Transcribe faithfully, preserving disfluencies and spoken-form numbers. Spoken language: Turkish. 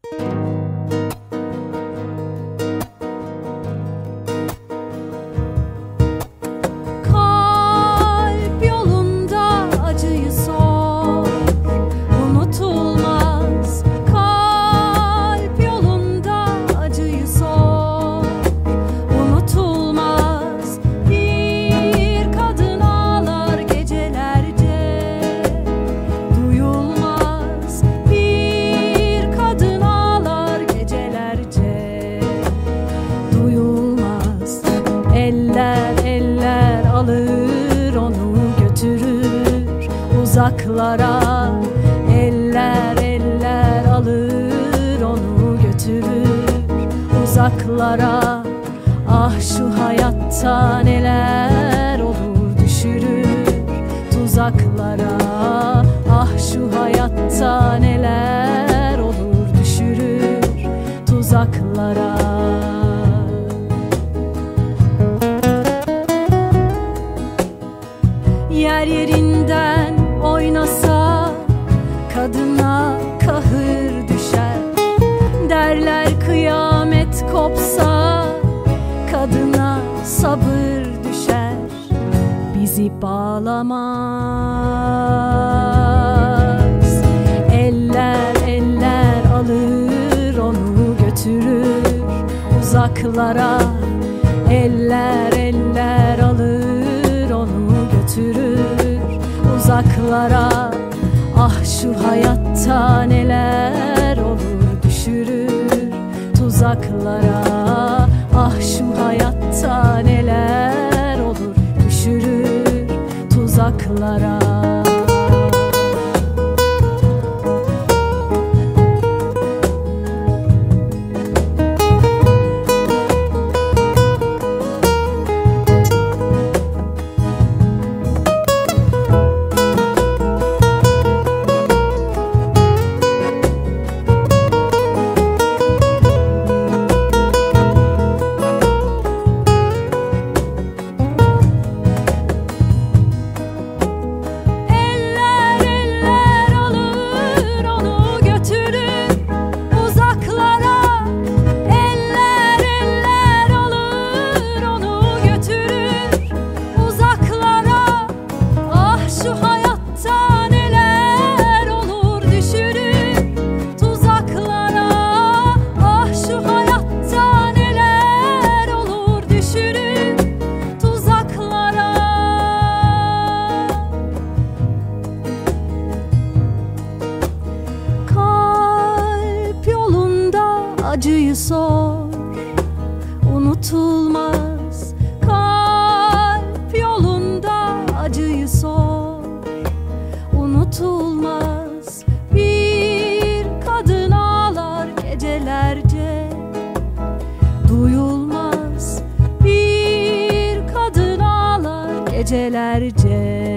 Alır onu götürür uzaklara. Eller eller alır onu götürür uzaklara. Ah şu hayatta neler olur düşürür tuzaklara. Ah şu hayatta neler olur düşürür tuzaklara. Yer yerinden oynasa kadına kahır düşer. Derler kıyamet kopsa kadına sabır düşer. Bizi bağlamaz. Eller eller alır onu götürür uzaklara. Eller eller alır onu götürür uzaklara. Ah şu hayatta neler olur düşürür tuzaklara. Ah şu hayatta neler olur düşürür tuzaklara. Acıyı sor, unutulmaz. Kalp yolunda acıyı sor, unutulmaz. Bir kadın ağlar gecelerce, duyulmaz. Bir kadın ağlar gecelerce.